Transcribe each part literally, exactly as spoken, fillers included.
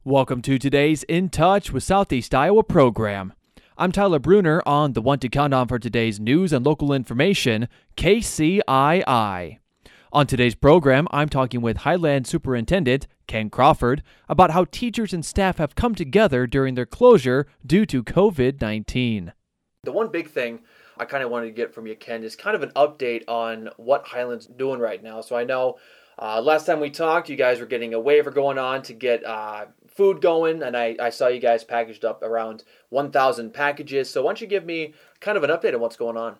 Welcome to today's In Touch with Southeast Iowa program. I'm Tyler Bruner on the one to count on for today's news and local information, K C I I. On today's program, I'm talking with Highland Superintendent Ken Crawford about how teachers and staff have come together during their closure due to covid nineteen. The one big thing I kind of wanted to get from you, Ken, is kind of an update on what Highland's doing right now. So I know uh, last time we talked, you guys were getting a waiver going on to get uh, food going, and I, I saw you guys packaged up around one thousand packages. So why don't you give me kind of an update on what's going on?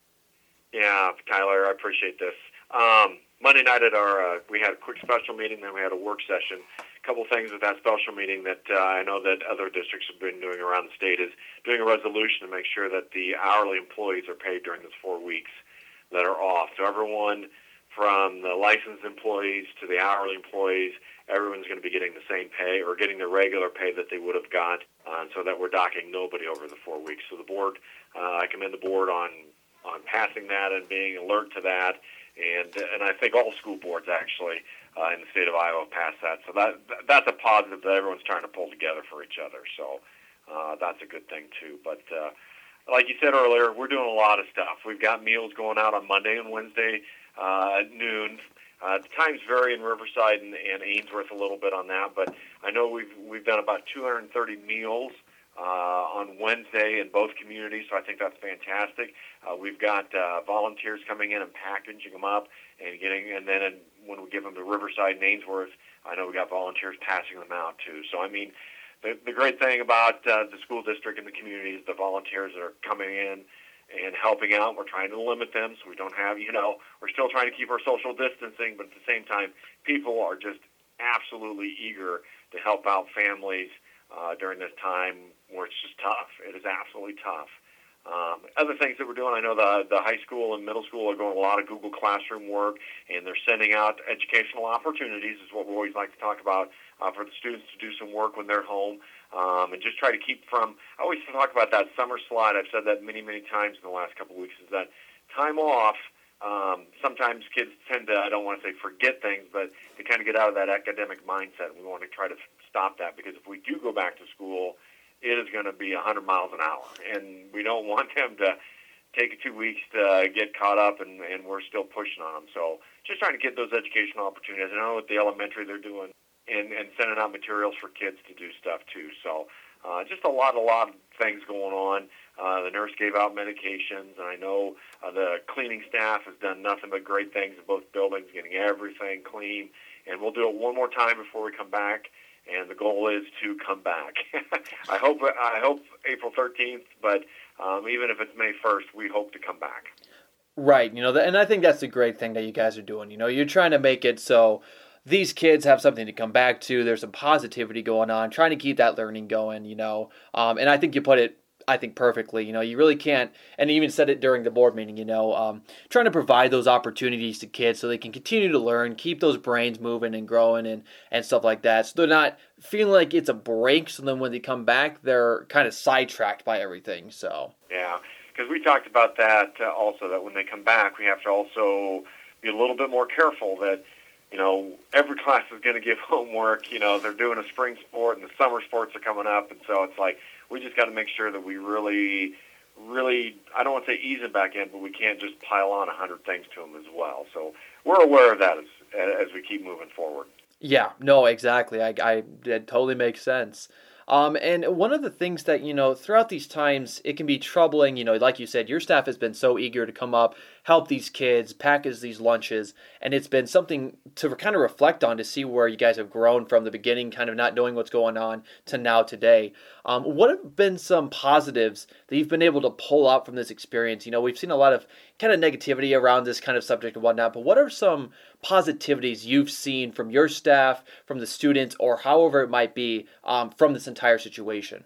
Yeah, Tyler, I appreciate this. Um, Monday night at our, uh, we had a quick special meeting, then we had a work session. A couple things with that special meeting that uh, I know that other districts have been doing around the state is doing a resolution to make sure that the hourly employees are paid during those four weeks that are off. So everyone from the licensed employees to the hourly employees, everyone's going to be getting the same pay or getting the regular pay that they would have got, uh, so that we're docking nobody over the four weeks. So the board, uh, I commend the board on on passing that and being alert to that, and and I think all school boards actually uh, in the state of Iowa passed that. So that that's a positive that everyone's trying to pull together for each other. So uh, that's a good thing too. But uh, like you said earlier, we're doing a lot of stuff. We've got meals going out on Monday and Wednesday uh, at noon. Uh, the times vary in Riverside and, and Ainsworth a little bit on that, but I know we've we've done about two hundred thirty meals uh, on Wednesday in both communities, so I think that's fantastic. Uh, we've got uh, volunteers coming in and packaging them up and getting, and then in, when we give them to Riverside and Ainsworth, I know we got volunteers passing them out too. So I mean, the the great thing about uh, the school district and the community is the volunteers that are coming in and helping out. We're trying to limit them so we don't have, you know, we're still trying to keep our social distancing, but at the same time, people are just absolutely eager to help out families uh, during this time where it's just tough. It is absolutely tough. Um, other things that we're doing, I know the the high school and middle school are doing a lot of Google Classroom work, and they're sending out educational opportunities, is what we always like to talk about, uh, for the students to do some work when they're home, um, and just try to keep from, I always talk about that summer slide. I've said that many, many times in the last couple of weeks, is that time off, um, sometimes kids tend to, I don't want to say forget things, but they kind of get out of that academic mindset, and we want to try to stop that, because if we do go back to school, it is going to be one hundred miles an hour, and we don't want them to take two weeks to get caught up, and, and we're still pushing on them. So just trying to get those educational opportunities. I know at the elementary they're doing, and, and sending out materials for kids to do stuff too. So uh, just a lot, a lot of things going on. Uh, the nurse gave out medications, and I know uh, the cleaning staff has done nothing but great things in both buildings, getting everything clean. And we'll do it one more time before we come back. And the goal is to come back. I hope I hope April thirteenth, but um, even if it's May first, we hope to come back. Right, you know, and I think that's a great thing that you guys are doing. You know, you're trying to make it so these kids have something to come back to. There's some positivity going on, trying to keep that learning going, you know. Um, and I think you put it, I think, perfectly. You know, you really can't, and you even said it during the board meeting, you know, um, trying to provide those opportunities to kids so they can continue to learn, keep those brains moving and growing and, and stuff like that. So they're not feeling like it's a break, so then when they come back, they're kind of sidetracked by everything, so. Yeah, because we talked about that uh, also, that when they come back, we have to also be a little bit more careful that, you know, every class is going to give homework. You know, they're doing a spring sport and the summer sports are coming up, and so it's like, we just got to make sure that we really, really, I don't want to say ease them back in, but we can't just pile on a hundred things to them as well. So we're aware of that as as we keep moving forward. Yeah, no, exactly. I, I it totally makes sense. Um, and one of the things that, you know, throughout these times, it can be troubling, you know, like you said, your staff has been so eager to come up, help these kids, package these lunches, and it's been something to kind of reflect on to see where you guys have grown from the beginning, kind of not knowing what's going on, to now today. Um, what have been some positives that you've been able to pull out from this experience? You know, we've seen a lot of kind of negativity around this kind of subject and whatnot, but what are some positivities you've seen from your staff, from the students, or however it might be, um, from this entire situation?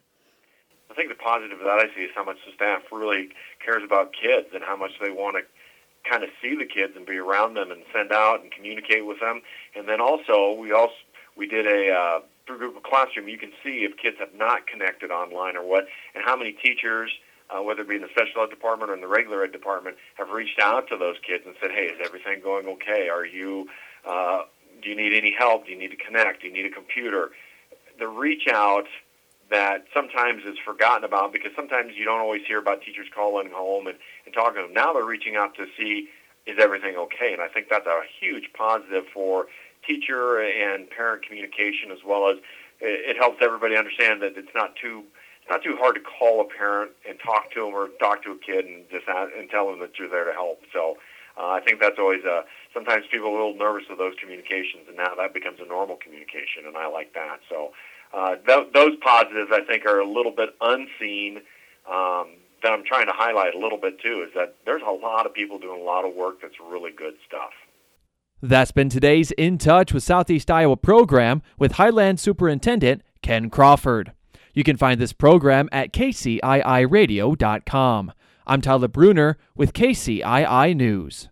I think the positive that I see is how much the staff really cares about kids and how much they want to kind of see the kids and be around them and send out and communicate with them. And then also, we also we did a uh, through Google Classroom, you can see if kids have not connected online or what, and how many teachers, uh, whether it be in the special ed department or in the regular ed department, have reached out to those kids and said, hey, is everything going okay? Are you, uh, do you need any help? Do you need to connect? Do you need a computer? the reach out that sometimes is forgotten about, because sometimes you don't always hear about teachers calling home and, and talking to them. Now they're reaching out to see, is everything okay? And I think that's a huge positive for teacher and parent communication, as well as it, it helps everybody understand that it's not too it's not too hard to call a parent and talk to them, or talk to a kid and just ask, and tell them that you're there to help. So uh, I think that's always a, sometimes people are a little nervous of those communications, and now that becomes a normal communication, and I like that. So uh, th- those positives, I think, are a little bit unseen, um, that I'm trying to highlight a little bit too, is that there's a lot of people doing a lot of work that's really good stuff. That's been today's In Touch with Southeast Iowa program with Highland Superintendent Ken Crawford. You can find this program at K C I I radio dot com. I'm Tyler Bruner with K C I I News.